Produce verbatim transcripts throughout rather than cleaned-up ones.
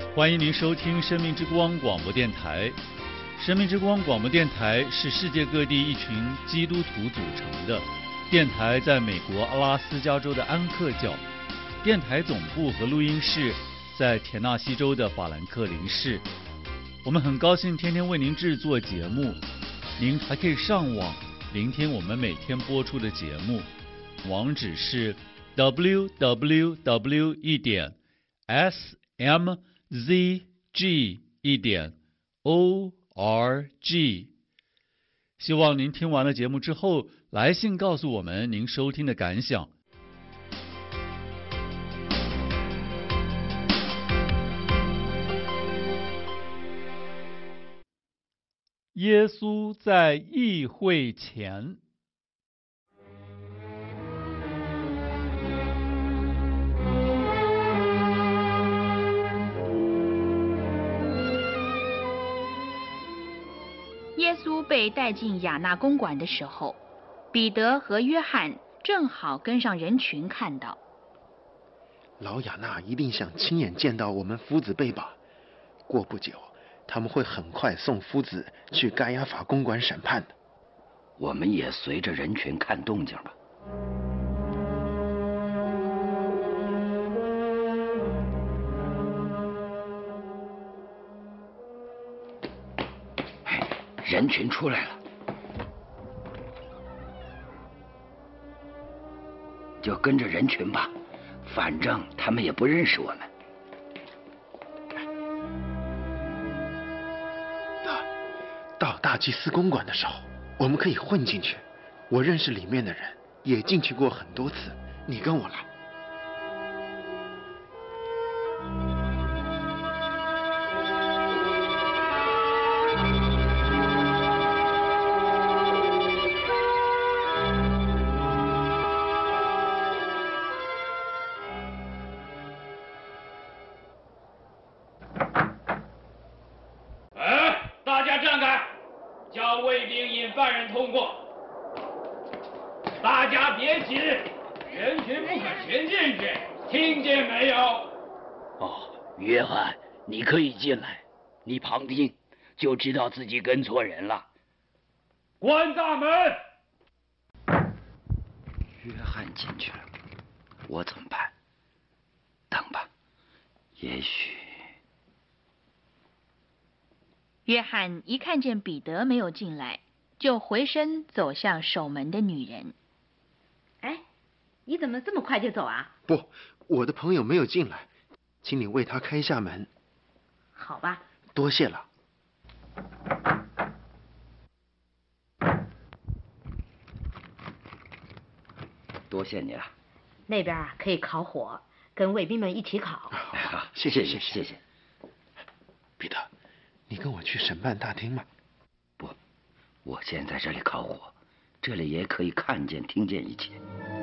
欢迎您收听生命之光广播电台。生命之光广播电台是世界各地一群基督徒组成的电台，在美国阿拉斯加州的安克教。电台总部和录音室在田纳西州的法兰克林市。我们很高兴天天为您制作节目，您还可以上网聆听我们每天播出的节目，网址是 w w w 一点 s m z g 一点 o r g。 希望您听完了节目之后来信告诉我们您收听的感想。耶稣在议会前。 耶稣被带进雅纳公馆的时候，彼得和约翰正好跟上人群看到。 老雅纳一定想亲眼见到我们夫子被绑，过不久他们会很快送夫子去该亚法公馆审判的。 我们也随着人群看动静吧。哎，人群出来了，就跟着人群吧，反正他们也不认识我们。 到大祭司公馆的时候，我们可以混进去。我认识里面的人，也进去过很多次。你跟我来。 叫卫兵引犯人通过。大家别挤，人群不可全进去，听见没有？ 哦，约翰，你可以进来，你旁听就知道自己跟错人了。 关大门。 约翰进去了，我怎么办？等吧，也许。 约翰一看见彼得没有进来，就回身走向守门的女人。 哎，你怎么这么快就走啊？ 不，我的朋友没有进来，请你为他开下门。 好吧。 多谢了。 多谢你了。 那边可以烤火，跟卫兵们一起烤。 好， 谢谢谢谢谢谢。 彼得，你跟我去审判大厅吗？ 不，我先在这里烤火，这里也可以看见、听见一切。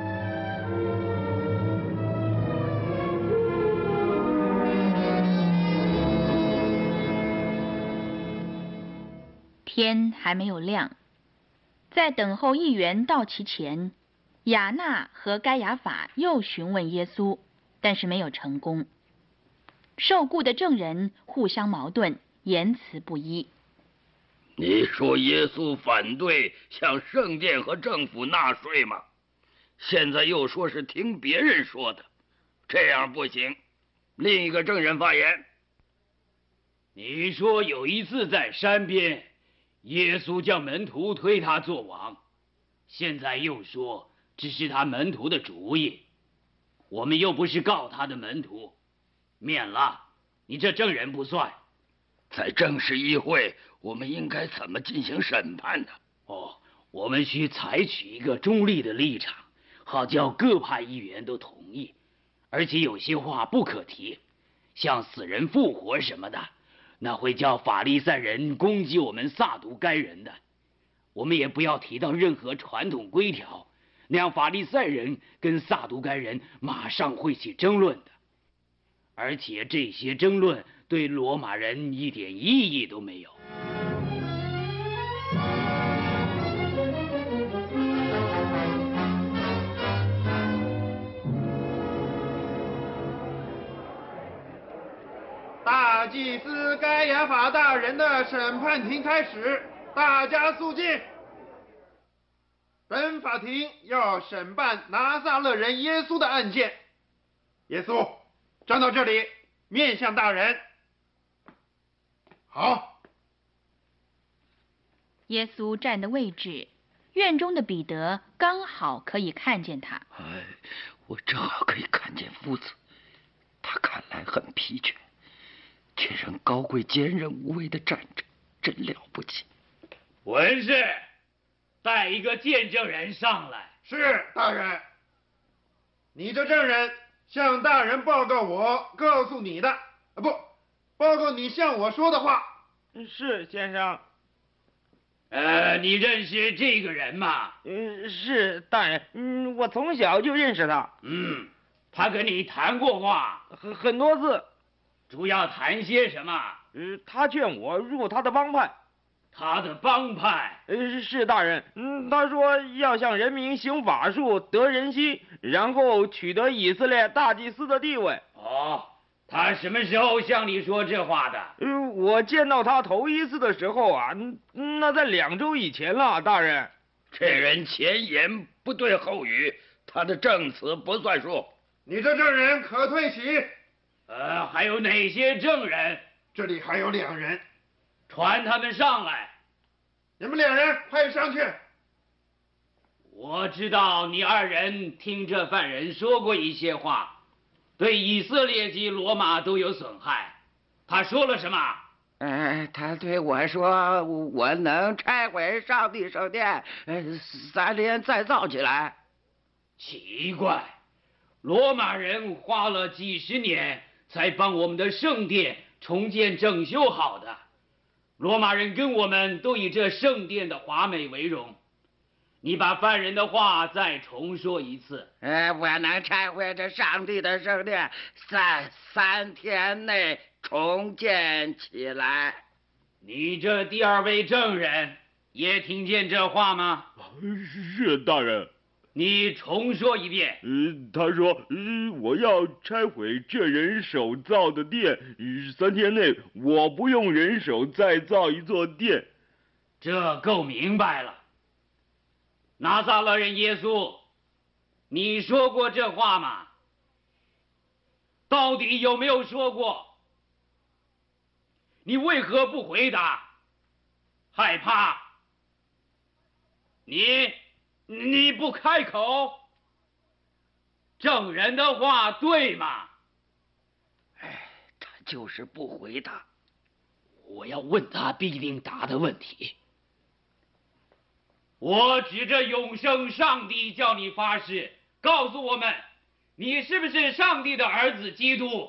天还没有亮，在等候议员到齐前，雅纳和该亚法又询问耶稣，但是没有成功。受雇的证人互相矛盾，言辞不一。 你说耶稣反对向圣殿和政府纳税吗？现在又说是听别人说的，这样不行。另一个证人发言。 你说有一次在山边，耶稣叫门徒推他做王，现在又说这是他门徒的主意，我们又不是告他的门徒，免了，你这证人不算。 在正式议会，我们应该怎么进行审判呢？ 哦，我们需采取一个中立的立场，好叫各派议员都同意。而且有些话不可提，像死人复活什么的，那会叫法利赛人攻击我们撒毒该人的。我们也不要提到任何传统规条，那样法利赛人跟撒毒该人马上会起争论的。而且这些争论对罗马人一点意义都没有。 大大祭司该亚法大人的审判庭开始，大家肃静。本法庭要审判拿撒勒人耶稣的案件。耶稣，站到这里，面向大人。好。 耶稣站的位置，院中的彼得刚好可以看见他。 哎，我正好可以看见夫子，他看来很疲倦，却仍高贵坚韧无畏地站着，真了不起。 文士，带一个见证人上来。 是，大人。你这证人向大人报告我告诉你的，啊不，报告你向我说的话。 是，先生。 呃，你认识这个人吗？ 嗯，是，大人。嗯，我从小就认识他。 嗯，他跟你谈过话？ 很很多次。 主要谈些什么？ 呃，他劝我入他的帮派。 他的帮派？ 呃，是，大人。嗯，他说要向人民行法术，得人心，然后取得以色列大祭司的地位。 哦，他什么时候向你说这话的？ 呃，我见到他头一次的时候啊，那在两周以前了，大人。 这人前言不对后语，他的证词不算数。 你这证人可退席。 呃，还有哪些证人？ 这里还有两人。 传他们上来。 你们两人快上去。 我知道你二人听这犯人说过一些话，对以色列及罗马都有损害。他说了什么？ 呃，他对我说，我能拆毁上帝圣殿，呃，三年再造起来。 奇怪，罗马人花了几十年才帮我们的圣殿重建整修好的。罗马人跟我们都以这圣殿的华美为荣。你把犯人的话再重说一次。 呃，我能拆毁这上帝的圣殿，在三天内重建起来。 你这第二位证人也听见这话吗？ 是，大人。 你重说一遍。 呃，他说，呃，我要拆毁这人手造的殿，呃，三天内我不用人手再造一座殿。 这够明白了。拿撒勒人耶稣，你说过这话吗？到底有没有说过？你为何不回答？害怕？你你不开口？证人的话对吗？ 哎，他就是不回答。 我要问他必定答的问题。我指着永生上帝叫你发誓，告诉我们，你是不是上帝的儿子基督？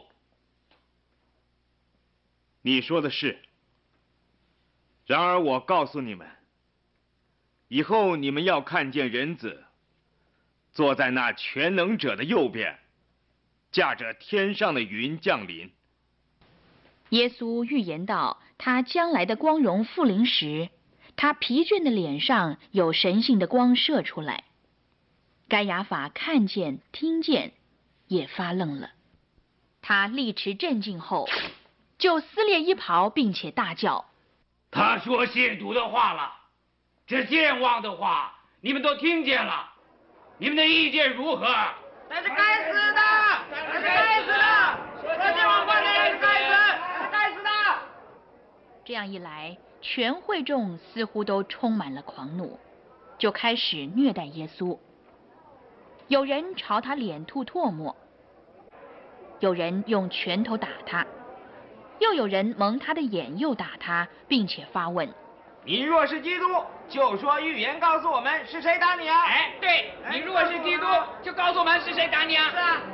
你说的是。然而我告诉你们，以后你们要看见人子坐在那全能者的右边，驾着天上的云降临。 耶稣预言到他将来的光荣复临时，他疲倦的脸上有神性的光射出来。该亚法看见听见，也发愣了。他立持镇静后，就撕裂衣袍，并且大叫： 他说亵渎的话了，这健忘的话，你们都听见了，你们的意见如何？ 那是该死的，那是该死的，这些王八蛋是该死，是该死的。 这样一来，全会众似乎都充满了狂怒，就开始虐待耶稣。有人朝他脸吐唾沫，有人用拳头打他，又有人蒙他的眼，又打他，并且发问： 你若是基督，就说预言告诉我们是谁打你啊？ 哎，对，你若是基督，就告诉我们是谁打你啊？ 是啊。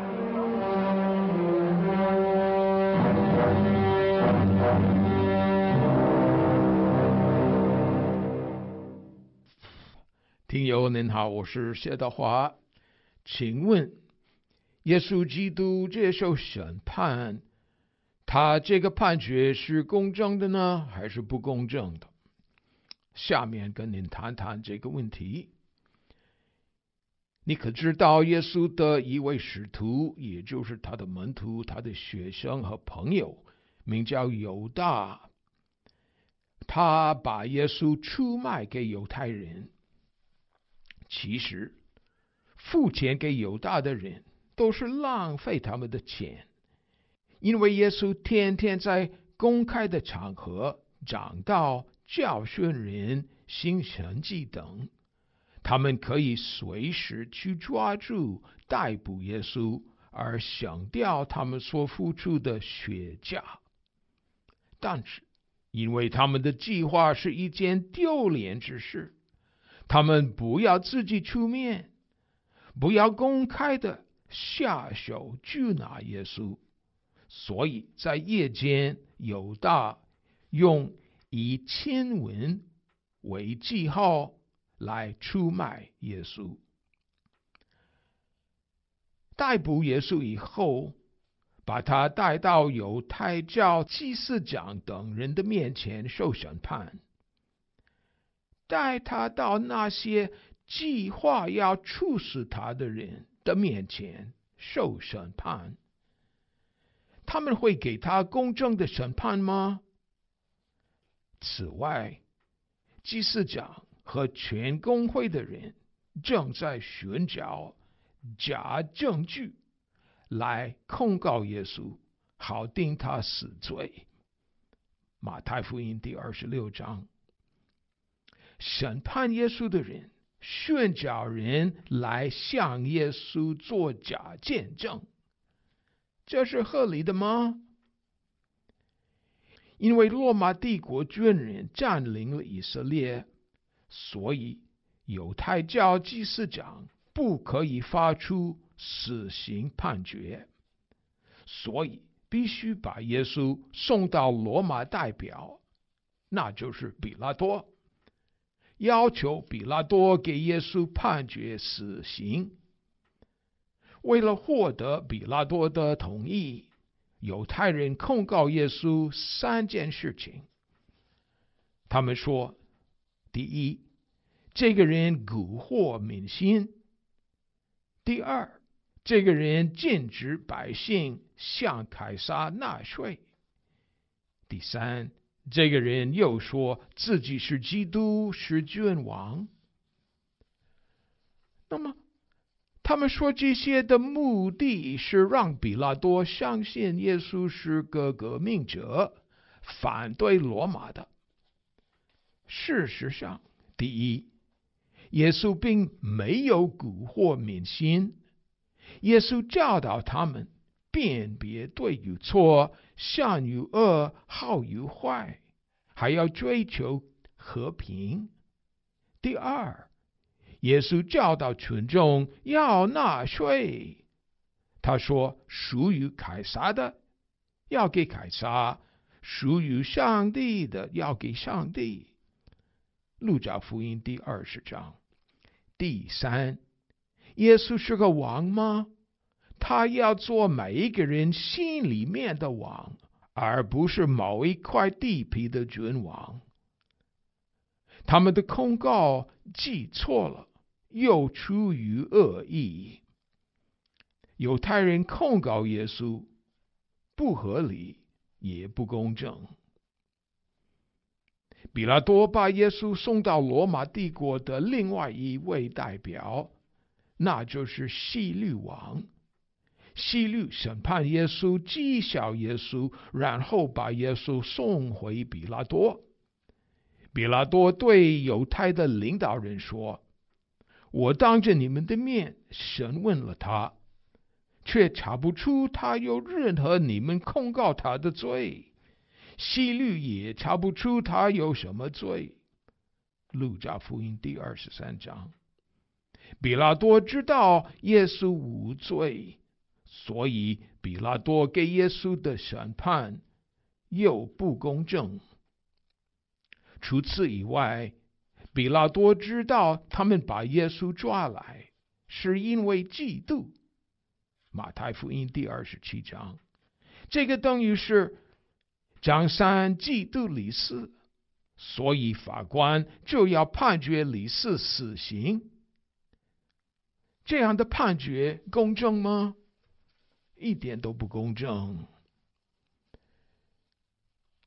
听友您好，我是谢德华。请问，耶稣基督接受审判，他这个判决是公正的呢，还是不公正的？下面跟您谈谈这个问题。你可知道耶稣的一位使徒，也就是他的门徒、他的学生和朋友， 名叫犹大，他把耶稣出卖给犹太人。其实付钱给犹大的人都是浪费他们的钱，因为耶稣天天在公开的场合讲道、教训人、行神迹等，他们可以随时去抓住、逮捕耶稣，而省掉他们所付出的血价。但是因为他们的计划是一件丢脸之事，他们不要自己出面，不要公开的下手拘拿耶稣，所以在夜间，犹大用以亲吻为记号来出卖耶稣。逮捕耶稣以后，把他带到犹太教祭司长等人的面前受审判，带他到那些计划要处死他的人的面前受审判。他们会给他公正的审判吗？此外，祭司长和全公会的人正在寻找假证据来控告耶稣，好定他死罪。马太福音第二十六章，审判耶稣的人寻找人来向耶稣做假见证，这是合理的吗？因为罗马帝国军人占领了以色列，所以犹太教祭司长不可以发出死刑判决，所以必须把耶稣送到罗马代表，那就是比拉多，要求比拉多给耶稣判决死刑。为了获得比拉多的同意，犹太人控告耶稣三件事情。他们说，第一，这个人蛊惑民心；第二，这个人禁止百姓向凯撒纳税；第三，这个人又说自己是基督，是君王。那么他们说这些的目的是让比拉多相信耶稣是个革命者，反对罗马的。事实上，第一，耶稣并没有蛊惑民心，耶稣教导他们辨别对与错，善与恶，好与坏，还要追求和平。第二，耶稣教导群众要纳税，他说属于凯撒的要给凯撒，属于上帝的要给上帝。路加福音第二十章。第三，耶稣是个王吗？他要做每一个人心里面的王，而不是某一块地皮的君王。他们的控告记错了，又出于恶意。犹太人控告耶稣不合理，也不公正。比拉多把耶稣送到罗马帝国的另外一位代表，那就是希律王。希律审判耶稣，讥笑耶稣，然后把耶稣送回比拉多。比拉多对犹太的领导人说，我当着你们的面审问了他，却查不出他有任何你们控告他的罪，希律也查不出他有什么罪。路加福音第二十三章。比拉多知道耶稣无罪，所以比拉多给耶稣的审判又不公正。除此以外，比拉多知道他们把耶稣抓来是因为嫉妒。马太福音第二十七章，这个等于是张三嫉妒李四，所以法官就要判决李四死刑。这样的判决公正吗？一点都不公正。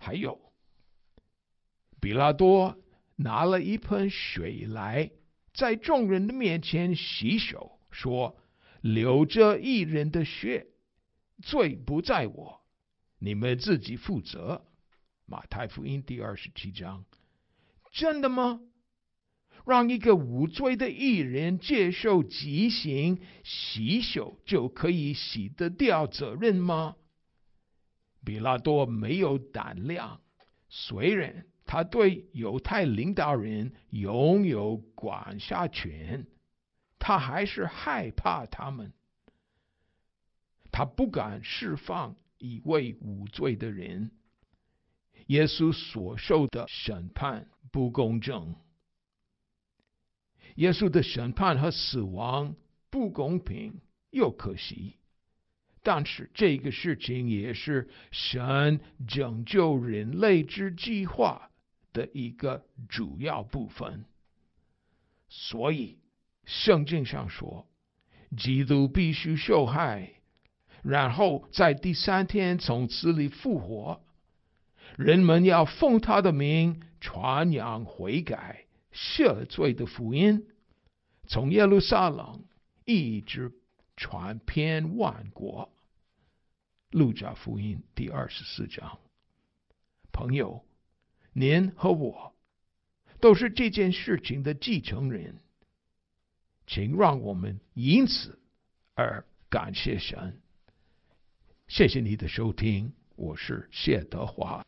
还有，比拉多拿了一盆水来，在众人的面前洗手，说：“流着义人的血，罪不在我，你们自己负责。”马太福音第二十七章。真的吗？让一个无罪的义人接受极刑洗手就可以洗得掉责任吗？比拉多没有胆量，虽然他对犹太领导人拥有管辖权，他还是害怕他们。他不敢释放一位无罪的人。耶稣所受的审判不公正，耶稣的审判和死亡不公平又可惜，但是这个事情也是神拯救人类之计划的一个主要部分。所以圣经上说，基督必须受害，然后在第三天从死里复活。人们要奉他的名传扬悔改赦罪的福音，从耶路撒冷一直传遍万国。路加福音第二十四章。朋友，您和我都是这件事情的继承人，请让我们因此而感谢神。谢谢你的收听，我是谢德华。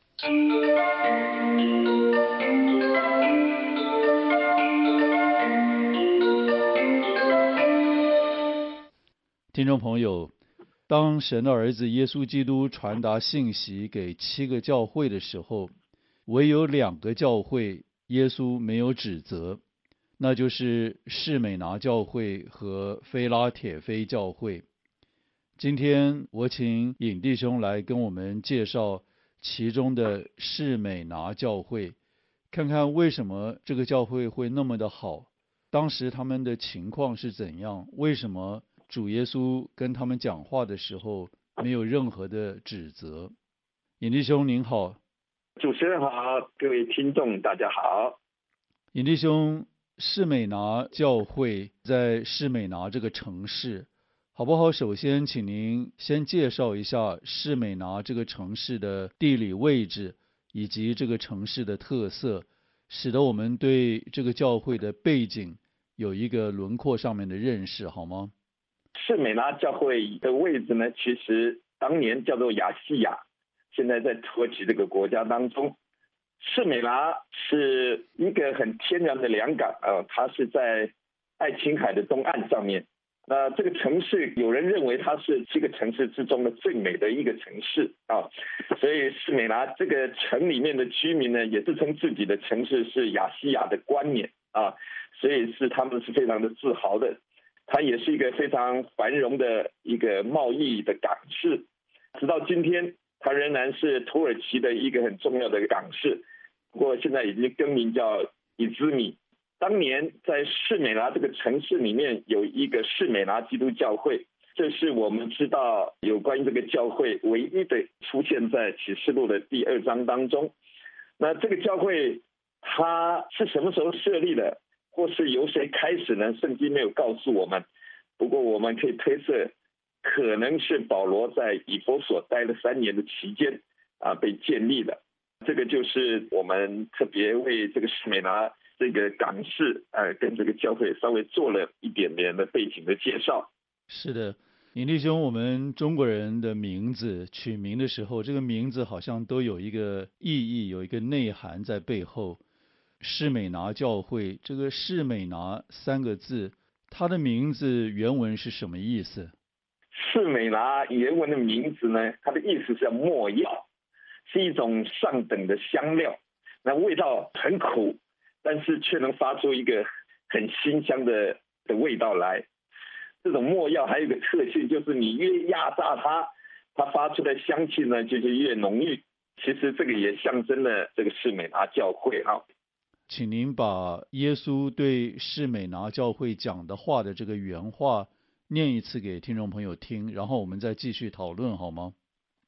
听众朋友，当神的儿子耶稣基督传达信息给七个教会的时候，唯有两个教会耶稣没有指责，那就是士美拿教会和菲拉铁非教会。今天我请尹弟兄来跟我们介绍其中的士美拿教会，看看为什么这个教会会那么的好，当时他们的情况是怎样，为什么主耶稣跟他们讲话的时候没有任何的指责。尹弟兄您好。 主持人好，各位听众大家好。 尹弟兄，士美拿教会在士美拿这个城市，好不好？首先请您先介绍一下士美拿这个城市的地理位置以及这个城市的特色，使得我们对这个教会的背景有一个轮廓上面的认识，好吗？ 士美拿教会的位置呢，其实当年叫做亚细亚，现在在土耳其这个国家当中。士美拿是一个很天然的良港啊，它是在爱琴海的东岸上面。那这个城市有人认为它是七个城市之中的最美的一个城市啊，所以士美拿这个城里面的居民呢，也自称自己的城市是亚细亚的冠冕啊，所以是他们是非常的自豪的。它也是一个非常繁荣的一个贸易的港市，直到今天它仍然是土耳其的一个很重要的港市，不过现在已经更名叫伊兹密。当年在士美拿这个城市里面有一个士美拿基督教会，这是我们知道有关于这个教会唯一的出现在启示录的第二章当中。那这个教会它是什么时候设立的，或是由谁开始呢？圣经没有告诉我们，不过我们可以推测，可能是保罗在以弗所待了三年的期间啊被建立的。这个就是我们特别为这个士美拿这个港市呃跟这个教会稍微做了一点点的背景的介绍。 是的，尹弟兄，我们中国人的名字取名的时候，这个名字好像都有一个意义，有一个内涵在背后。士美拿教会，这个士美拿三个字，它的名字原文是什么意思？ 士美拿原文的名字呢，它的意思是没药，是一种上等的香料，那味道很苦，但是却能发出一个很馨香的的味道来。这种没药还有一个特性，就是你越压榨它，它发出的香气呢就是越浓郁。其实这个也象征了这个士美拿教会啊。 请您把耶稣对士美拿教会讲的话的这个原话念一次给听众朋友听，然后我们再继续讨论好吗？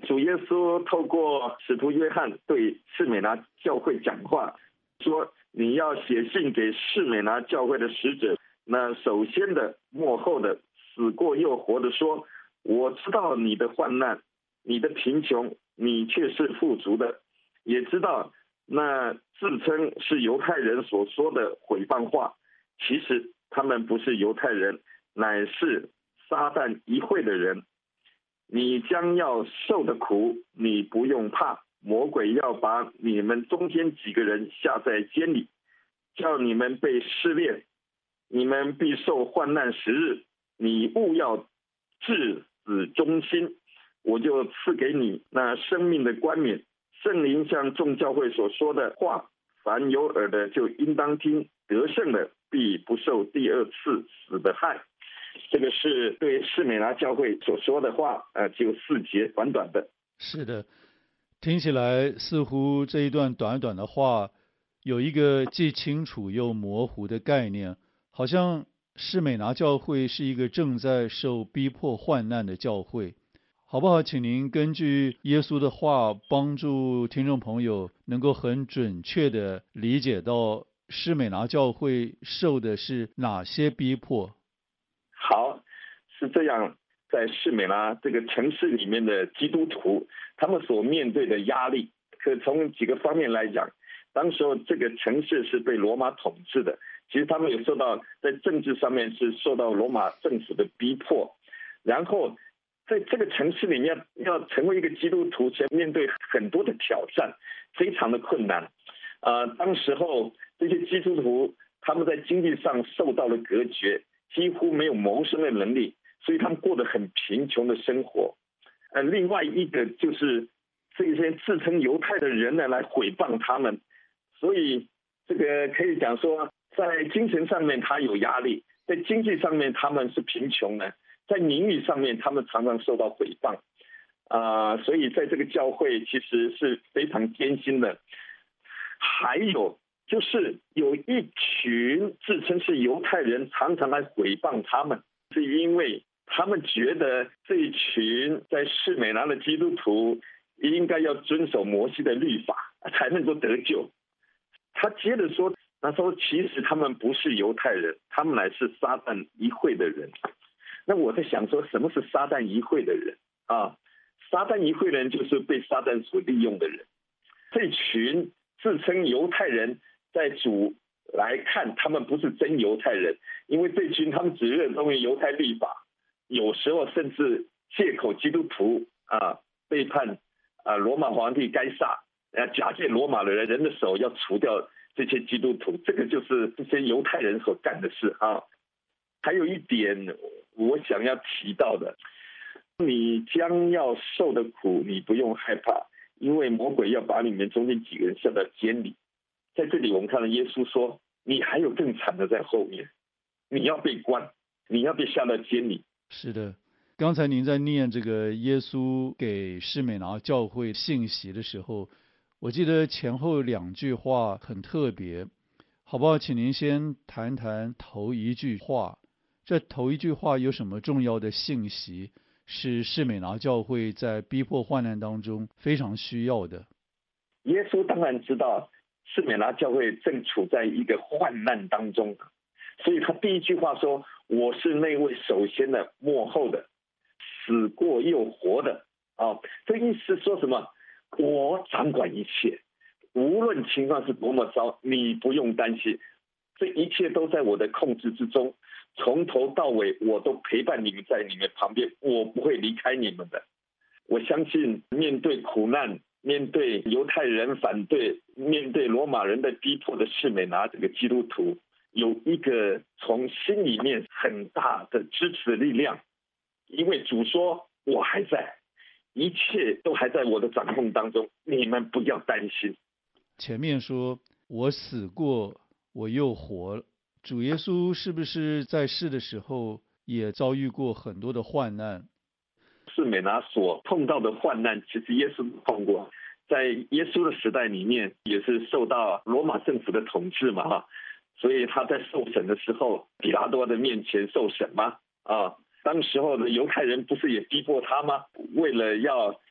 主耶稣透过使徒约翰对士美拿教会讲话，说你要写信给士美拿教会的使者，那首先的末后的死过又活的说，我知道你的患难，你的贫穷，你却是富足的，也知道那自称是犹太人所说的毁谤话，其实他们不是犹太人，乃是撒旦一会的人。你将要受的苦，你不用怕，魔鬼要把你们中间几个人下在监里，叫你们被试炼，你们必受患难十日，你务要至死忠心，我就赐给你那生命的冠冕。圣灵像众教会所说的话，凡有耳的就应当听，得胜的必不受第二次死的害。这个是对士美拿教会所说的话，呃，只有四节，短短的。 是的，听起来似乎这一段短短的话有一个既清楚又模糊的概念，好像士美拿教会是一个正在受逼迫患难的教会。好不好？请您根据耶稣的话，帮助听众朋友能够很准确的理解到士美拿教会受的是哪些逼迫。 好，是这样，在士美拿这个城市里面的基督徒，他们所面对的压力，可从几个方面来讲，当时候这个城市是被罗马统治的，其实他们有受到在政治上面是受到罗马政府的逼迫，然后在这个城市里面要成为一个基督徒，前面对很多的挑战，非常的困难。呃，当时候这些基督徒他们在经济上受到了隔绝，几乎没有谋生的能力，所以他们过得很贫穷的生活。呃，另外一个就是这些自称犹太的人呢来毁谤他们，所以这个可以讲说，在精神上面他有压力，在经济上面他们是贫穷的，在名誉上面他们常常受到毁谤啊、呃，所以在这个教会其实是非常艰辛的。还有就是有一群自称是犹太人常常来毁谤他们，是因为他们觉得这一群在士美拿的基督徒应该要遵守摩西的律法才能够得救。他接着说，他说其实他们不是犹太人，他们乃是撒旦一会的人。那我在想说，什么是撒旦一会的人啊？撒旦一会的人就是被撒旦所利用的人。这群自称犹太人在主来看，他们不是真犹太人，因为这群他们只热衷于犹太律法，有时候甚至借口基督徒啊背叛啊罗马皇帝该撒，啊假借罗马的人人的手要除掉这些基督徒，这个就是这些犹太人所干的事啊。还有一点我想要提到的，你将要受的苦，你不用害怕，因为魔鬼要把你们中间几个人下到监里。在这里我们看到耶稣说，你还有更惨的在后面，你要被关，你要被下到监里。 是的，刚才您在念这个耶稣给士美拿教会信息的时候，我记得前后两句话很特别，好不好？请您先谈谈头一句话，这头一句话有什么重要的信息，是士美拿教会在逼迫患难当中非常需要的？ 耶稣当然知道士美拿教会正处在一个患难当中，所以他第一句话说，我是那位首先的末后的，死过又活的啊，这意思说什么？我掌管一切，无论情况是多么糟，你不用担心，这一切都在我的控制之中，从头到尾我都陪伴你们在你们旁边，我不会离开你们的。我相信面对苦难，面对犹太人反对，面对罗马人的逼迫的士美拿这个基督徒，有一个从心里面很大的支持的力量，因为主说我还在，一切都还在我的掌控当中，你们不要担心。 前面说我死过我又活了，主耶稣是不是在世的时候也遭遇过很多的患难？ 士美拿所碰到的患难，其实耶稣碰过，在耶稣的时代里面也是受到罗马政府的统治嘛，哈，所以他在受审的时候，比拉多的面前受审嘛，啊，当时候的犹太人不是也逼迫他吗？为了要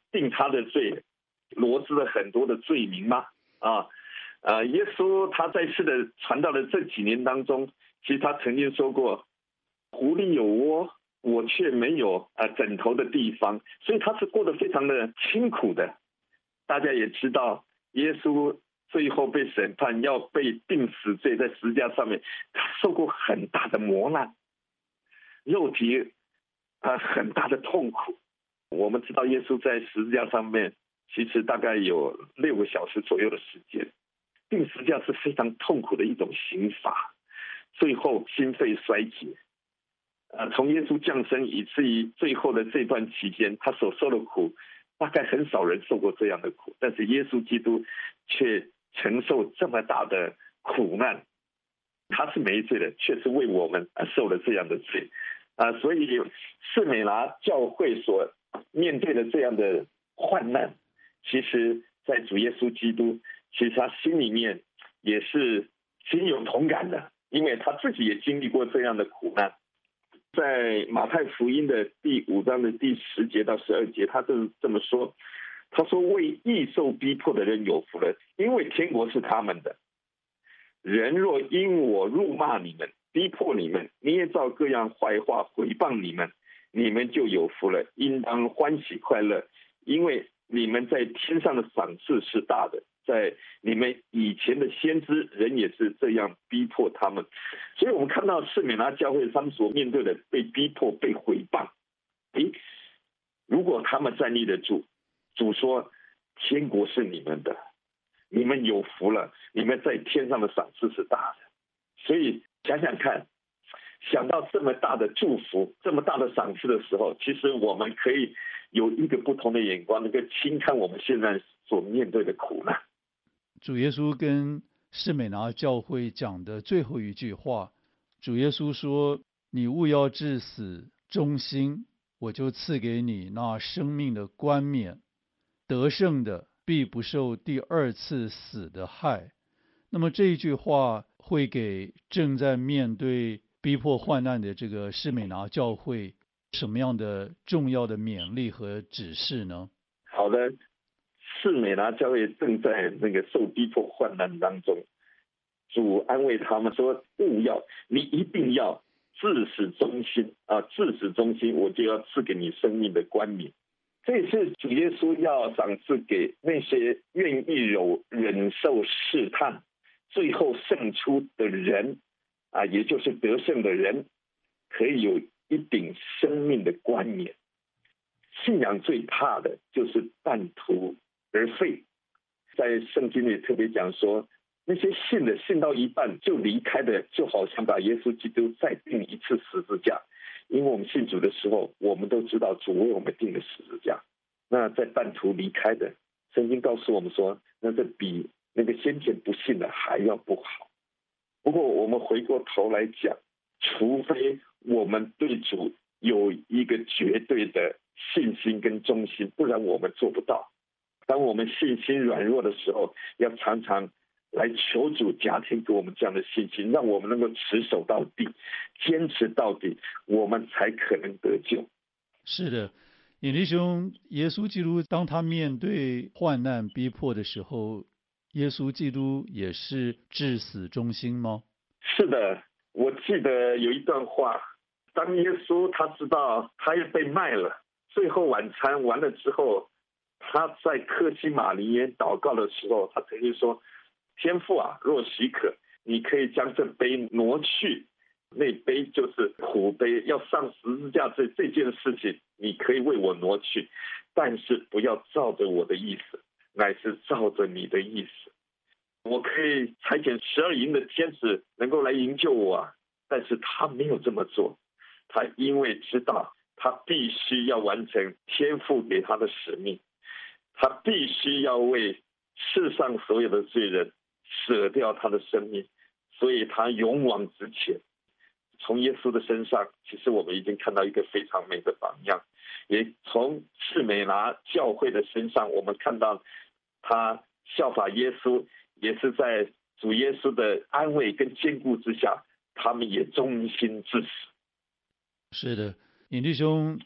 定他的罪，罗织了很多的罪名吗？啊，呃，耶稣他在世的传道的这几年当中，其实他曾经说过，狐狸有窝，我却没有呃枕头的地方，所以他是过得非常的辛苦的。大家也知道，耶稣最后被审判，要被定死罪，在十字架上面，他受过很大的磨难，肉体啊、呃、很大的痛苦。我们知道耶稣在十字架上面，其实大概有六个小时左右的时间。钉十字架是非常痛苦的一种刑罚，最后心肺衰竭。呃，从耶稣降生以至于最后的这段期间，他所受的苦，大概很少人受过这样的苦，但是耶稣基督却承受这么大的苦难。他是没罪的，却是为我们而受了这样的罪。啊、呃，所以士美拿教会所面对的这样的患难，其实在主耶稣基督，其实他心里面也是心有同感的，因为他自己也经历过这样的苦难。在马太福音的第五章的第十节到十二节，他就这么说，他说：为义受逼迫的人有福了，因为天国是他们的。人若因我辱骂你们，逼迫你们，捏造各样坏话毁谤你们，你们就有福了，应当欢喜快乐，因为你们在天上的赏赐是大的。在你们以前的先知人也是这样逼迫他们，所以我们看到士美拿教会他们所面对的被逼迫、被毁谤，诶，如果他们站立得住，主说天国是你们的，你们有福了，你们在天上的赏赐是大的。所以想想看，想到这么大的祝福、这么大的赏赐的时候，其实我们可以有一个不同的眼光，能够轻看我们现在所面对的苦难。 主耶稣跟士美拿教会讲的最后一句话，主耶稣说：你务要至死忠心，我就赐给你那生命的冠冕，得胜的必不受第二次死的害。那么这一句话会给正在面对逼迫患难的这个士美拿教会什么样的重要的勉励和指示呢？ 好的，士美拿教会正在那个受逼迫患难当中，主安慰他们说：务要，你一定要至死忠心啊！至死忠心，我就要赐给你生命的冠冕。这也是主耶稣要赏赐给那些愿意有忍受试探，最后胜出的人啊，也就是得胜的人，可以有一顶生命的冠冕。信仰最怕的就是半途而废，在圣经里特别讲说，那些信的信到一半就离开的，就好像把耶稣基督再钉一次十字架。因为我们信主的时候，我们都知道主为我们钉了十字架。那在半途离开的，圣经告诉我们说，那这比那个先前不信的还要不好。不过我们回过头来讲，除非我们对主有一个绝对的信心跟忠心，不然我们做不到。当我们信心软弱的时候，要常常来求主加添给我们这样的信心，让我们能够持守到底，坚持到底，我们才可能得救。 是的，尹弟兄，耶稣基督当他面对患难逼迫的时候，耶稣基督也是至死忠心吗？ 是的，我记得有一段话，当耶稣他知道他要被卖了，最后晚餐完了之后，他在客西马尼园祷告的时候，他曾经说：天父啊，若许可，你可以将这杯挪去，那杯就是苦杯，要上十字架这这件事情，你可以为我挪去，但是不要照着我的意思，乃是照着你的意思。我可以差遣十二营的天使能够来营救我啊，但是他没有这么做，他因为知道他必须要完成天父给他的使命，他必须要为世上所有的罪人舍掉他的生命，所以他勇往直前。从耶稣的身上，其实我们已经看到一个非常美的榜样，也从士美拿教会的身上，我们看到他效法耶稣，也是在主耶稣的安慰跟坚固之下，他们也忠心至死。 是的，尹弟兄，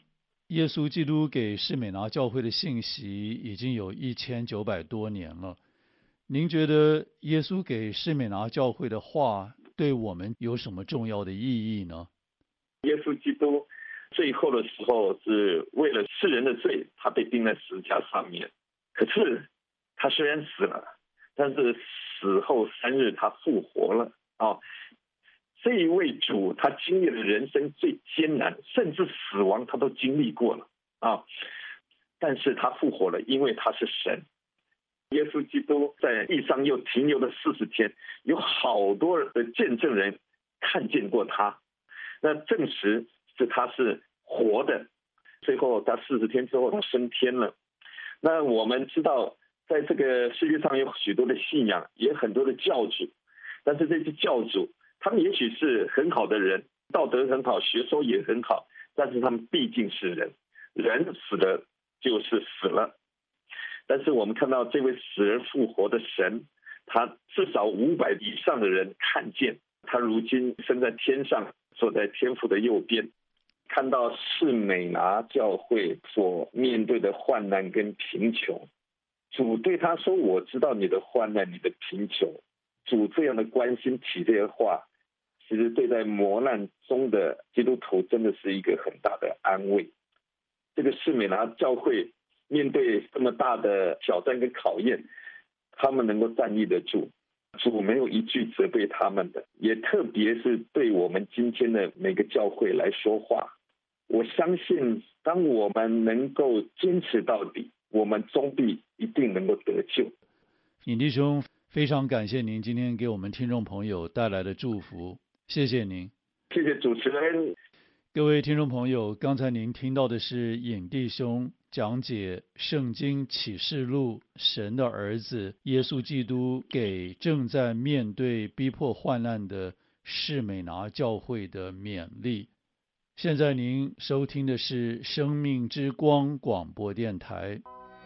耶稣基督给士美拿教会的信息已经有一千九百多年了。您觉得耶稣给士美拿教会的话对我们有什么重要的意义呢？ 耶稣基督最后的时候是为了世人的罪，他被钉在十字架上面。可是他虽然死了，但是死后三日他复活了啊！这一位主，他经历了人生最艰难，甚至死亡他都经历过了啊！但是他复活了，因为他是神。耶稣基督在地上又停留了四十天，有好多的见证人看见过他，那证实是他是活的。最后他四十天之后他升天了。那我们知道，在这个世界上有许多的信仰，也很多的教主，但是这些教主他们也许是很好的人，道德很好，学说也很好，但是他们毕竟是人，人死了就是死了。但是我们看到这位死人复活的神，他至少五百以上的人看见他，如今升在天上，坐在天父的右边。看到士美拿教会所面对的患难跟贫穷，主对他说：我知道你的患难，你的贫穷。主这样的关心体贴的话，其实对在磨难中的基督徒真的是一个很大的安慰。这个士美拿教会面对这么大的挑战跟考验，他们能够站立得住，主没有一句责备他们的，也特别是对我们今天的每个教会来说话。我相信当我们能够坚持到底，我们终必一定能够得救。 尹弟兄，非常感谢您今天给我们听众朋友带来的祝福，谢谢您。 谢谢主持人。 各位听众朋友，刚才您听到的是尹弟兄讲解圣经启示录神的儿子耶稣基督给正在面对逼迫患难的士美拿教会的勉励。现在您收听的是生命之光广播电台。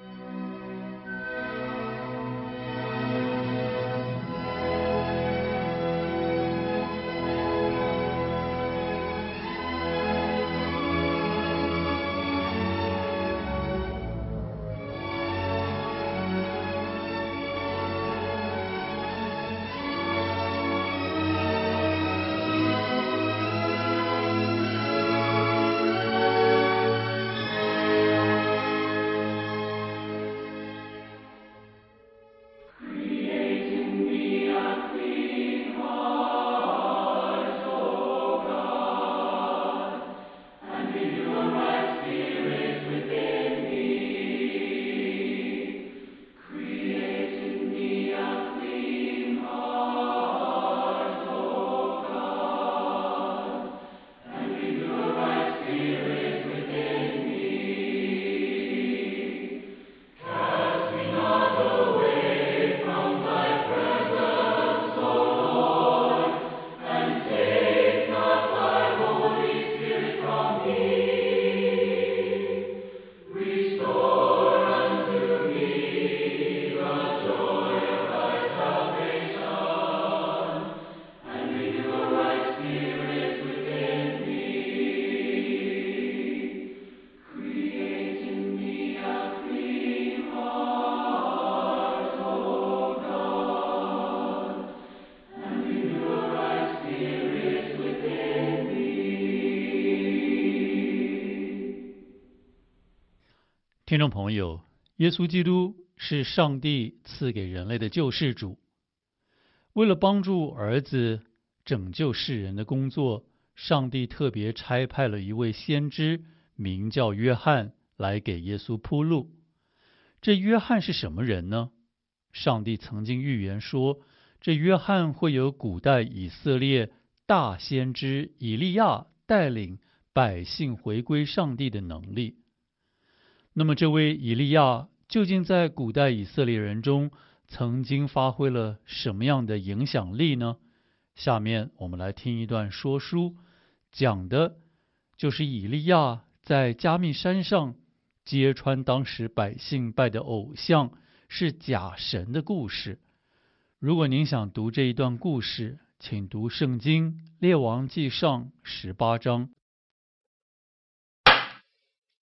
听众朋友，耶稣基督是上帝赐给人类的救世主。为了帮助儿子拯救世人的工作，上帝特别差派了一位先知，名叫约翰，来给耶稣铺路。这约翰是什么人呢？上帝曾经预言说，这约翰会有古代以色列大先知以利亚带领百姓回归上帝的能力。那么这位以利亚究竟在古代以色列人中曾经发挥了什么样的影响力呢？下面我们来听一段说书，讲的就是以利亚在加密山上揭穿当时百姓拜的偶像是假神的故事。如果您想读这一段故事，请读圣经列王纪上十八章。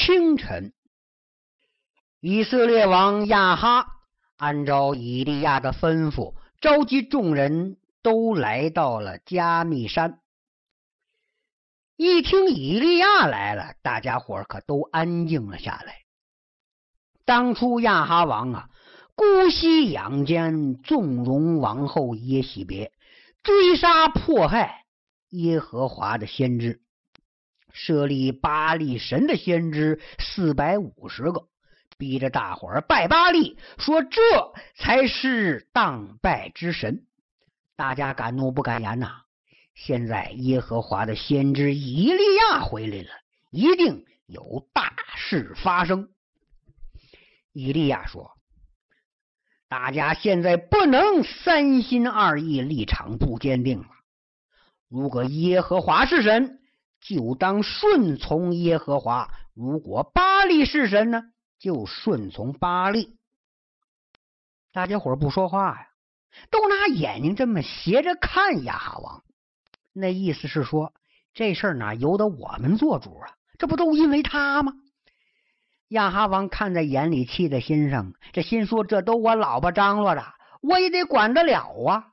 清晨，以色列王亚哈按照以利亚的吩咐，召集众人都来到了加密山。一听以利亚来了，大家伙可都安静了下来。当初亚哈王啊，姑息养奸，纵容王后耶洗别，追杀迫害耶和华的先知，设立巴力神的先知四百五十个，逼着大伙儿拜巴力，说这才是当拜之神。大家敢怒不敢言呐、啊！现在耶和华的先知以利亚回来了，一定有大事发生。以利亚说，大家现在不能三心二意，立场不坚定了。如果耶和华是神，就当顺从耶和华；如果巴力是神呢，就顺从巴力。大家伙不说话呀，都拿眼睛这么斜着看亚哈王。那意思是说，这事儿哪由得我们做主啊？这不都因为他吗？亚哈王看在眼里，气在心上，这心说，这都我老婆张罗的，我也得管得了啊。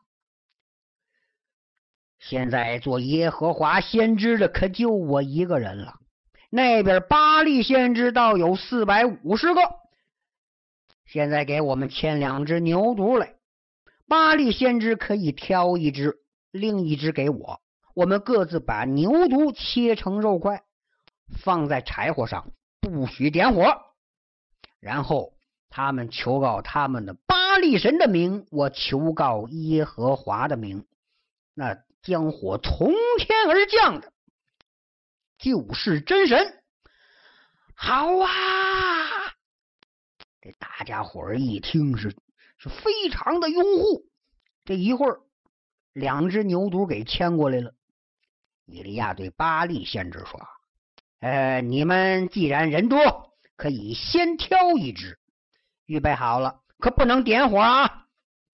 现在做耶和华先知的可就我一个人了，那边巴力先知倒有四百五十个。现在给我们牵两只牛犊来，巴力先知可以挑一只，另一只给我，我们各自把牛犊切成肉块，放在柴火上，不许点火。然后他们求告他们的巴力神的名，我求告耶和华的名，那将火从天而降的就是真神。好啊！这大家伙儿一听是是非常的拥护。这一会儿，两只牛犊给牵过来了。以利亚对巴力先知说：“呃，你们既然人多，可以先挑一只，预备好了，可不能点火啊！”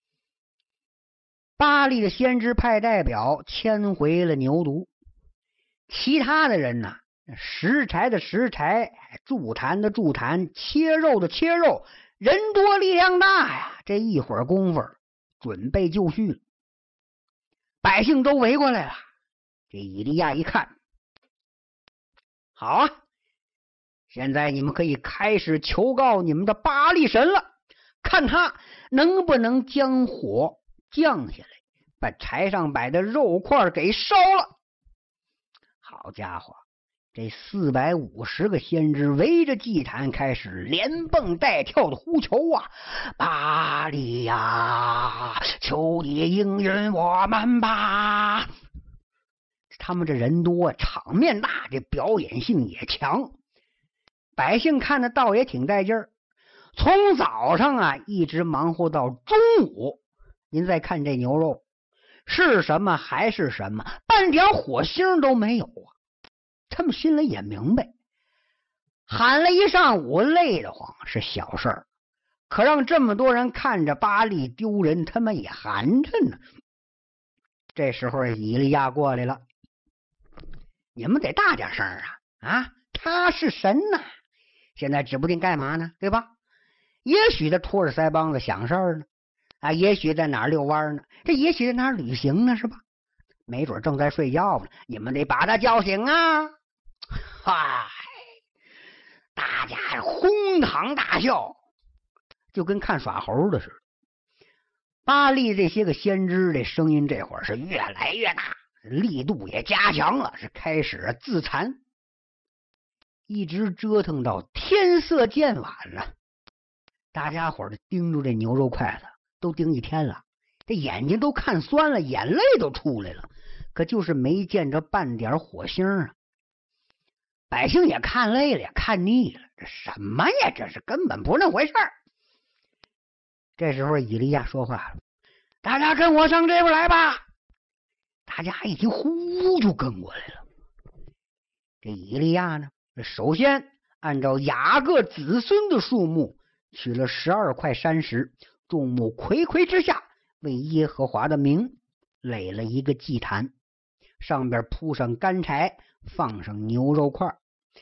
巴力的先知派代表牵回了牛犊，其他的人呢，拾柴的拾柴，筑坛的筑坛，切肉的切肉，人多力量大呀！这一会儿功夫，准备就绪了。百姓都围过来了。这以利亚一看，好啊，现在你们可以开始求告你们的巴力神了，看他能不能将火降下来，把柴上摆的肉块给烧了。好家伙，这四百五十个先知围着祭坛开始连蹦带跳的呼求啊！巴力呀，求你应允我们吧！他们这人多，场面大，这表演性也强。百姓看的倒也挺带劲儿，从早上啊一直忙活到中午。您再看这牛肉，是什么还是什么，半点火星都没有啊！他们心里也明白，喊了一上午累得慌是小事儿，可让这么多人看着巴力丢人，他们也寒碜呢。这时候以利亚过来了，你们得大点声啊！啊，他是神呐、啊，现在指不定干嘛呢，对吧？也许他拖着腮帮子想事儿呢，啊，也许在哪儿遛弯呢，这也许在哪儿旅行呢，是吧？没准正在睡觉呢，你们得把他叫醒啊！嗨，大家哄堂大笑，就跟看耍猴的似的。巴力这些个先知，这声音这会儿是越来越大，力度也加强了，是开始自残，一直折腾到天色渐晚了。大家伙儿盯住这牛肉筷子，都盯一天了，这眼睛都看酸了，眼泪都出来了，可就是没见着半点火星啊！百姓也看累了，也看腻了，这什么呀？这是根本不是那回事儿。这时候以利亚说话了：“大家跟我上这边来吧！”大家一听，呼就跟过来了。这以利亚呢，首先按照雅各子孙的数目，取了十二块山石，众目睽睽之下，为耶和华的名垒了一个祭坛，上边铺上干柴，放上牛肉块，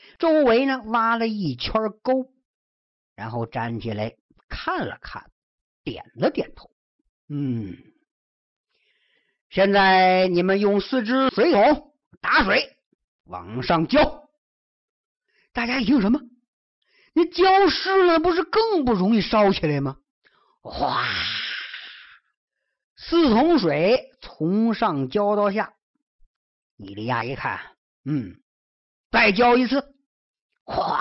周围呢挖了一圈沟，然后站起来看了看，点了点头。嗯，现在你们用四只水桶打水往上浇。大家一听什么？你浇湿了不是更不容易烧起来吗？哗，四桶水从上浇到下。以利亚一看，嗯，再浇一次，哗，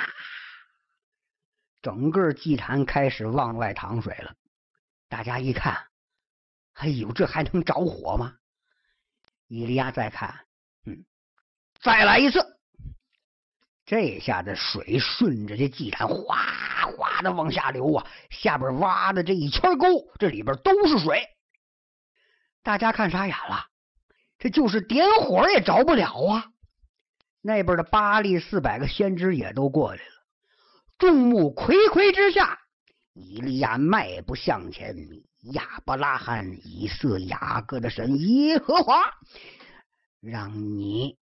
整个祭坛开始往外淌水了。大家一看，哎呦，这还能着火吗？以利亚再看，嗯，再来一次。这下子水顺着这祭坛哗哗的往下流啊，下边挖的这一圈沟，这里边都是水。大家看傻眼了，这就是点火也着不了啊。那边的巴力四百个先知也都过来了，众目睽睽之下，以利亚迈步向前，亚伯拉罕、以色雅各的神耶和华，让你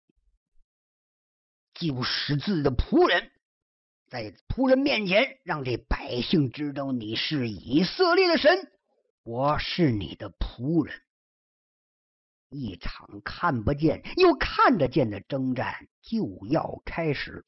救十字的仆人，在仆人面前让这百姓知道你是以色列的神，我是你的仆人。一场看不见又看得见的征战就要开始。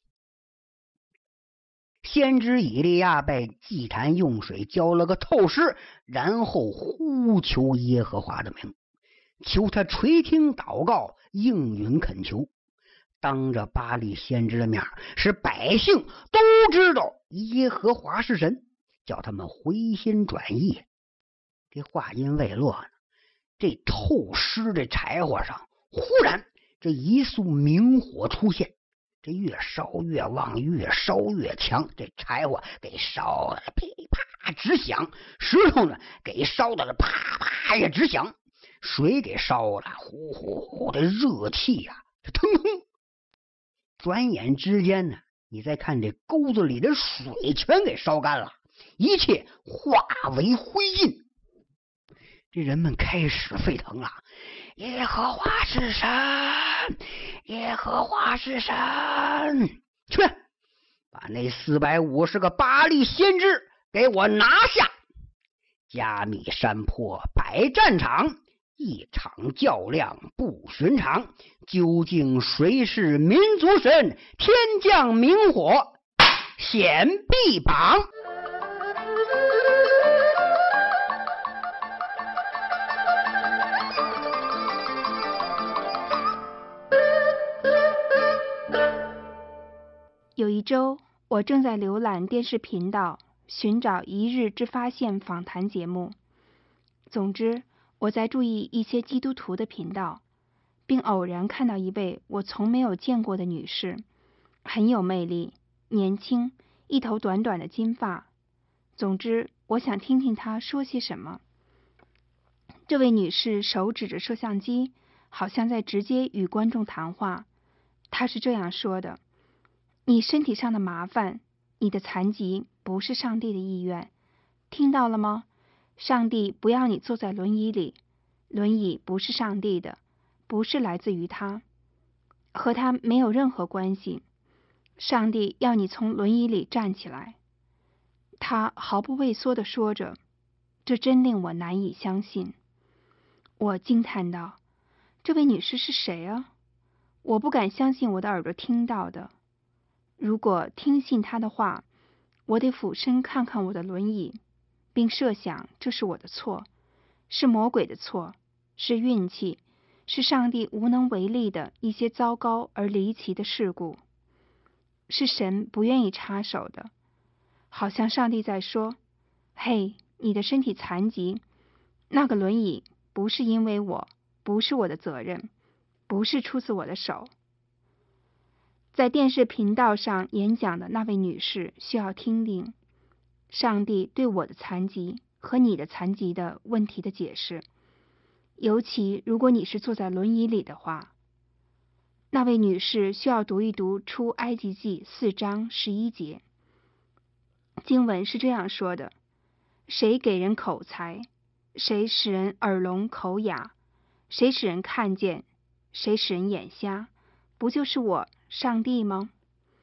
先知以利亚被祭坛用水浇了个透湿，然后呼求耶和华的名，求他垂听祷告，应允恳求。当着巴力先知的面，使百姓都知道耶和华是神，叫他们回心转意。这话音未落呢，这透湿的柴火上忽然这一束明火出现，这越烧越旺，越烧越强，这柴火给烧的噼啪直响，石头呢给烧的啪啪也直响，水给烧的呼呼呼的热气啊，这腾腾。转眼之间呢，你再看这沟子里的水全给烧干了，一切化为灰烬。这人们开始沸腾了，耶和华是神，耶和华是神！去，把那四百五十个巴力先知给我拿下！加密山坡摆战场，一场较量不寻常，究竟谁是民族神？天降明火，显臂膀。 有一周，我正在浏览电视频道，寻找一日之发现访谈节目。总之，我在注意一些基督徒的频道，并偶然看到一位我从没有见过的女士，很有魅力，年轻，一头短短的金发。总之，我想听听她说些什么。这位女士手指着摄像机，好像在直接与观众谈话。她是这样说的：你身体上的麻烦，你的残疾不是上帝的意愿，听到了吗？上帝不要你坐在轮椅里，轮椅不是上帝的，不是来自于他，和他没有任何关系。上帝要你从轮椅里站起来。他毫不畏缩地说着，这真令我难以相信。我惊叹道：这位女士是谁啊？我不敢相信我的耳朵听到的。如果听信他的话，我得俯身看看我的轮椅，并设想这是我的错，是魔鬼的错，是运气，是上帝无能为力的一些糟糕而离奇的事故，是神不愿意插手的。好像上帝在说：嘿，你的身体残疾，那个轮椅不是因为我，不是我的责任，不是出自我的手。在电视频道上演讲的那位女士需要听听上帝对我的残疾和你的残疾的问题的解释，尤其如果你是坐在轮椅里的话。那位女士需要读一读出埃及记四章十一节，经文是这样说的：谁给人口才？谁使人耳聋口哑？谁使人看见？谁使人眼瞎？不就是我上帝吗？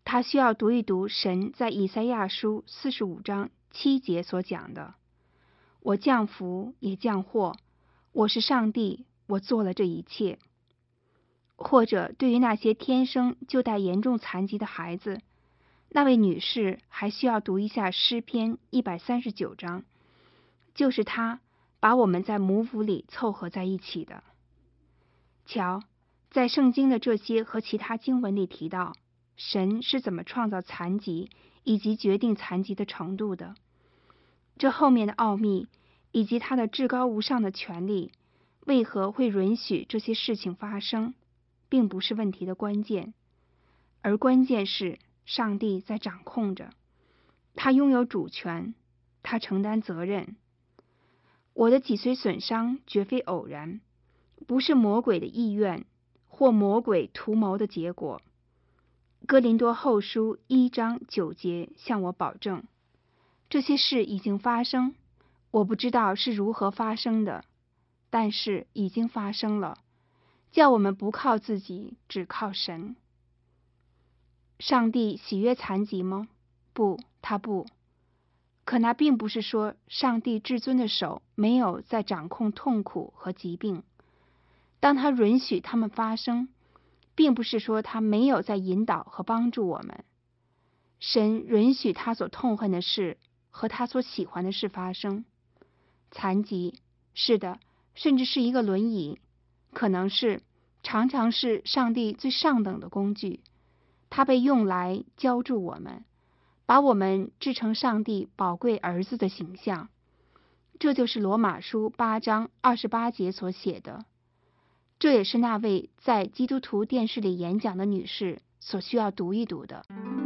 他需要读一读神在以赛亚书四十五章七节所讲的：我降福也降祸，我是上帝，我做了这一切。或者对于那些天生就带严重残疾的孩子，那位女士还需要读一下诗篇一百三十九章，就是他把我们在母腹里凑合在一起的。瞧，在圣经的这些和其他经文里提到，神是怎么创造残疾以及决定残疾的程度的。这后面的奥秘以及他的至高无上的权力，为何会允许这些事情发生，并不是问题的关键，而关键是上帝在掌控着，他拥有主权，他承担责任。我的脊髓损伤绝非偶然，不是魔鬼的意愿或魔鬼图谋的结果。哥林多后书一章九节向我保证，这些事已经发生，我不知道是如何发生的，但是已经发生了，叫我们不靠自己，只靠神。上帝喜悦残疾吗？不，他不。可那并不是说上帝至尊的手没有在掌控痛苦和疾病。当他允许他们发生，并不是说他没有在引导和帮助我们。神允许他所痛恨的事和他所喜欢的事发生。残疾，是的，甚至是一个轮椅，可能是，常常是上帝最上等的工具，它被用来浇筑我们，把我们制成上帝宝贵儿子的形象。这就是罗马书八章二十八节所写的。这也是那位在基督徒电视里演讲的女士所需要读一读的。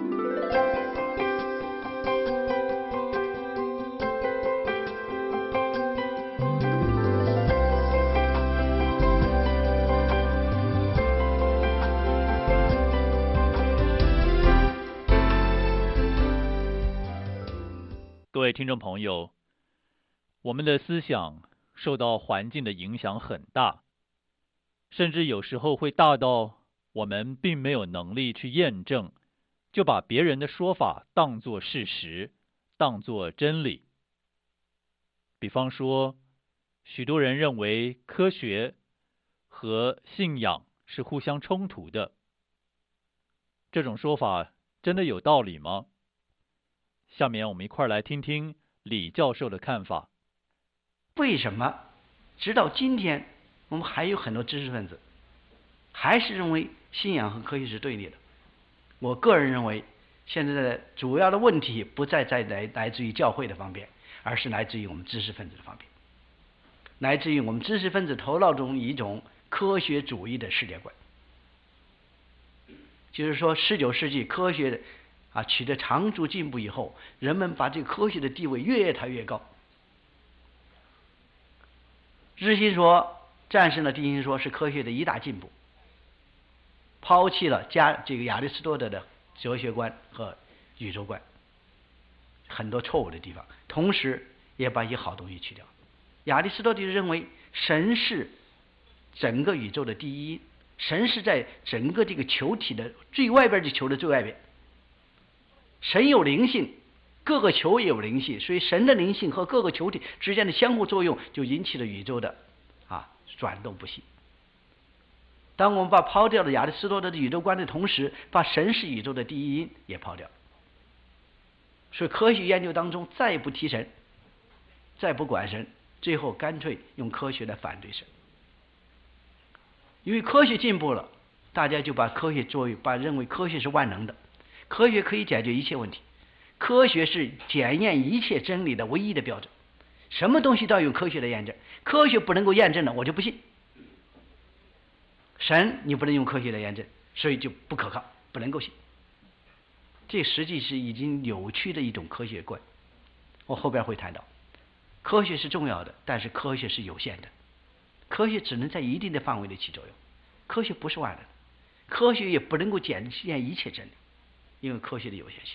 各位听众朋友，我们的思想受到环境的影响很大，甚至有时候会大到我们并没有能力去验证，就把别人的说法当作事实，当作真理。比方说，许多人认为科学和信仰是互相冲突的，这种说法真的有道理吗？下面我们一块来听听李教授的看法。 为什么直到今天我们还有很多知识分子还是认为信仰和科学是对立的？我个人认为，现在的主要的问题不再在来来自于教会的方面，而是来自于我们知识分子的方面，来自于我们知识分子头脑中一种科学主义的世界观。就是说，十九世纪科学的啊取得长足进步以后，人们把这个科学的地位越抬越高。日心说战胜了地心说是科学的一大进步，抛弃了加这个亚里士多德的哲学观和宇宙观很多错误的地方，同时也把一些好东西去掉。亚里士多德认为神是整个宇宙的第一，神是在整个这个球体的最外边的球的最外边，神有灵性，各个球也有灵性，所以神的灵性和各个球体之间的相互作用就引起了宇宙的啊转动不息。当我们把抛掉了亚里士多德的宇宙观的同时，把神是宇宙的第一因也抛掉，所以科学研究当中再不提神，再不管神，最后干脆用科学来反对神。因为科学进步了，大家就把科学作为把认为科学是万能的，科学可以解决一切问题，科学是检验一切真理的唯一的标准，什么东西都要用科学来验证，科学不能够验证的我就不信。神你不能用科学来验证，所以就不可靠，不能够信。这实际是已经扭曲的一种科学观，我后边会谈到。科学是重要的，但是科学是有限的，科学只能在一定的范围内起作用，科学不是万能，科学也不能够检验一切真理，因为科学的有限性。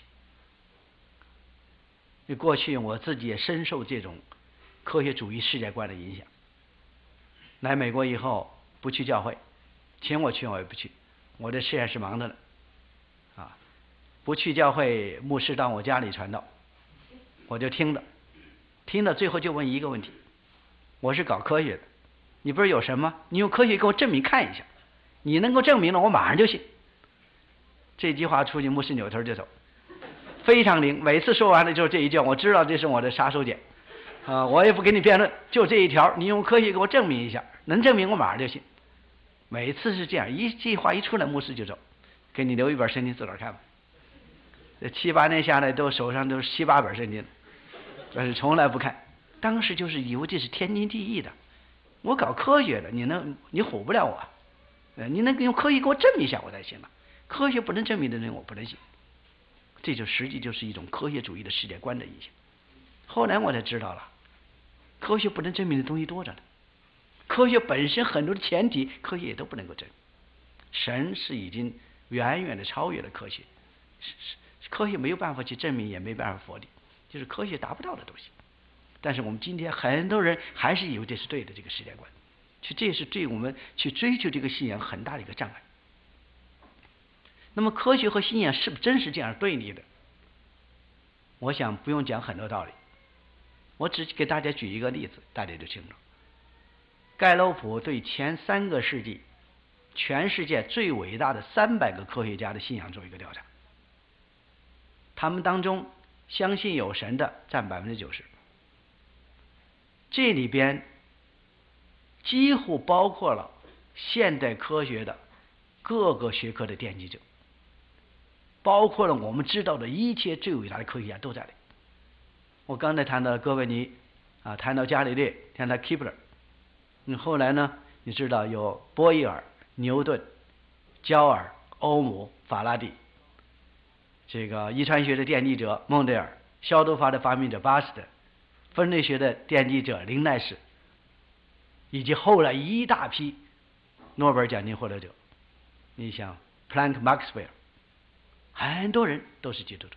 因为过去我自己也深受这种科学主义世界观的影响，来美国以后不去教会，请我去我也不去，我这实验室忙着呢，啊， 不去教会，牧师到我家里传道，我就听着，听到最后就问一个问题：我是搞科学的，你不是有神吗？你用科学给我证明看一下，你能够证明了，我马上就信。这句话出去，牧师扭头就走，非常灵。每次说完了就是这一句，我知道这是我的杀手锏啊！我也不跟你辩论，就这一条，你用科学给我证明一下，能证明我马上就信。每次是这样，一这句话一出来，牧师就走，给你留一本圣经自个儿看吧。这七八年下来，都手上都是七八本圣经，但是从来不看。当时就是以为这是天经地义的，我搞科学的，你能你唬不了我，呃，你能用科学给我证明一下我才行了。科学不能证明的人，我不能信。这就实际就是一种科学主义的世界观的影响。后来我才知道了，科学不能证明的东西多着呢。科学本身很多的前提，科学也都不能够证明。神是已经远远的超越了科学，是是科学没有办法去证明，也没办法否定，就是科学达不到的东西。但是我们今天很多人还是以为这是对的，这个世界观，其实这是对我们去追求这个信仰很大的一个障碍。那么科学和信仰是不是真是这样对立的？我想不用讲很多道理，我只给大家举一个例子，大家就清楚。盖洛普对前三个世纪全世界最伟大的三百个科学家的信仰做一个调查，他们当中相信有神的占百分之九十，这里边几乎包括了现代科学的各个学科的奠基者，包括了我们知道的一切最伟大的科学家都在里。我刚才谈到哥白尼啊，谈到伽利略，谈到 Kepler， 嗯，后来呢，你知道有波义耳、牛顿、焦耳、欧姆、法拉第，这个遗传学的奠基者孟德尔，消毒法的发明者巴斯德，分类学的奠基者林奈史，以及后来一大批诺贝尔奖金获得者。你想 Planck、Maxwell， 很多人都是基督徒。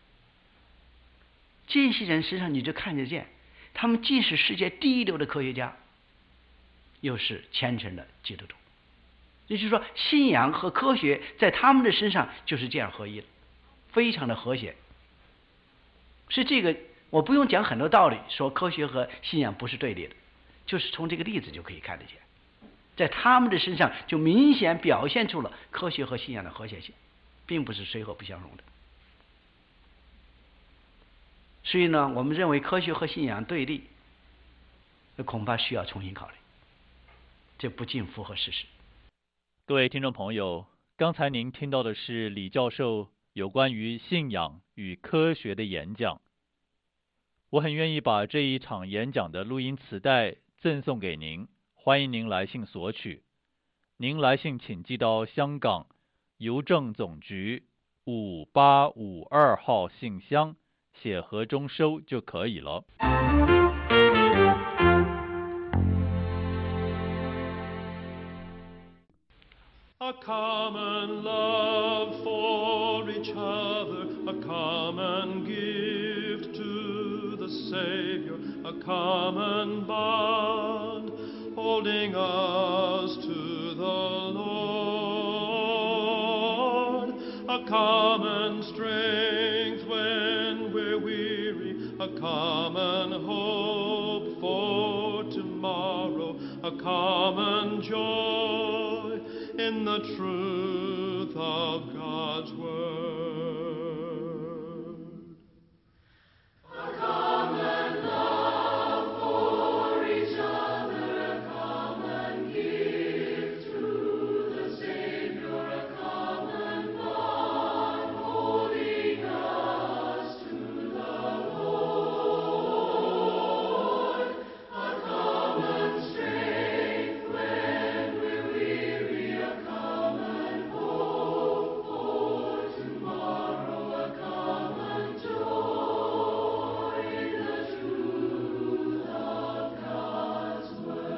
这些人实际上你就看得见，他们既是世界第一流的科学家，又是虔诚的基督徒。也就是说，信仰和科学在他们的身上就是这样合一的，非常的和谐。是这个，我不用讲很多道理，说科学和信仰不是对立的，就是从这个例子就可以看得见，在他们的身上就明显表现出了科学和信仰的和谐性，并不是水火不相容的。所以呢，我们认为科学和信仰对立，那恐怕需要重新考虑，这不尽符合事实。 各位听众朋友，刚才您听到的是李教授有关于信仰与科学的演讲。我很愿意把这一场演讲的录音磁带赠送给您，欢迎您来信索取。您来信请寄到香港邮政总局五八五二号信箱，写盒中收就可以了。 A common love for each other, a common gift to the Savior, a common bond holding us to the Lord, a common strength when we're weary, a common hope for tomorrow, a common joy in the truth of God's word. A common love for each other, a common gift to the Savior, a common bond holding us to the Lord, a common strength when we're weary, a common hope for tomorrow, a common joy in the truth of God's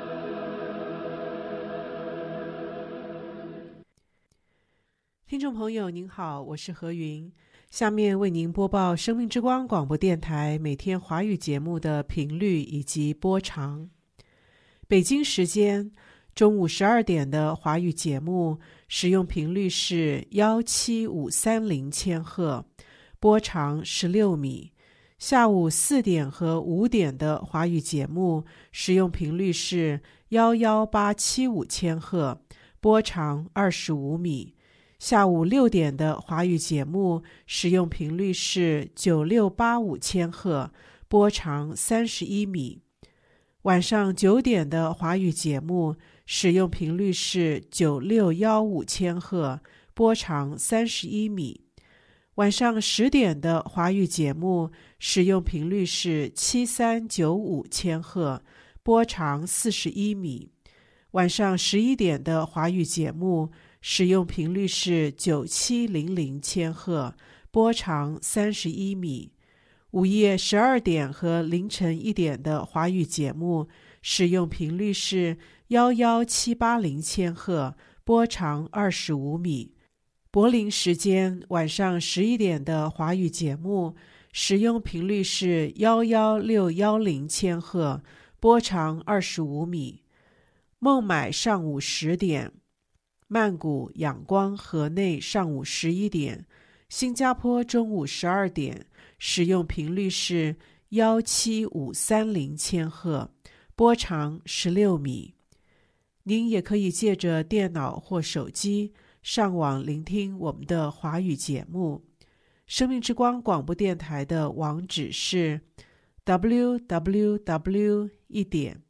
word. 听众朋友您好，我是何云，下面为您播报生命之光广播电台每天华语节目的频率以及播长。北京时间中午十二点的华语节目使用频率是一七五三零千赫，波长十六米。下午四点和五点的华语节目使用频率是一一八七五千赫，波长二十五米。下午六点的华语节目使用频率是九六八五千赫，波长三十一米。晚上九点的华语节目使用频率是九六一五千赫，波长三十一米。晚上十点的华语节目使用频率是七三九五千赫，波长四十一米。晚上十一点的华语节目使用频率是九七零零千赫，波长三十一米。午夜十二点和凌晨一点的华语节目使用频率是一一七八零千赫，波长二十五米。柏林时间晚上十一点的华语节目使用频率是一一六一零千赫，波长二十五米。孟买上午十点，曼谷、仰光、河内上午十一点，新加坡中午十二点，使用频率是一七五三零千赫，波长十六米。您也可以借着电脑或手机上网聆听我们的华语节目。生命之光广播电台的网址是 double-u double-u double-u 一点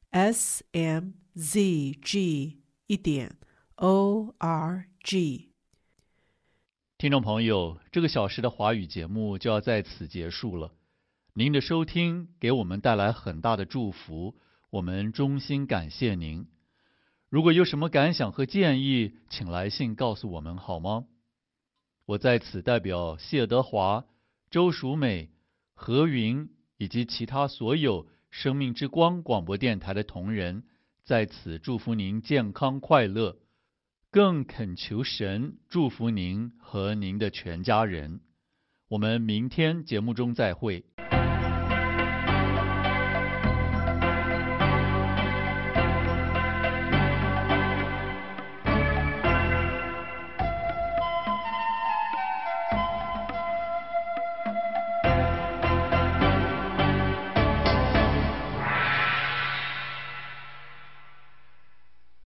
s m z g 一点 o r g。 听众朋友，这个小时的华语节目就要在此结束了。您的收听给我们带来很大的祝福，我们衷心感谢您。如果有什么感想和建议，请来信告诉我们好吗？我在此代表谢德华、周淑美、何云以及其他所有生命之光广播电台的同仁，在此祝福您健康快乐，更恳求神祝福您和您的全家人。我们明天节目中再会。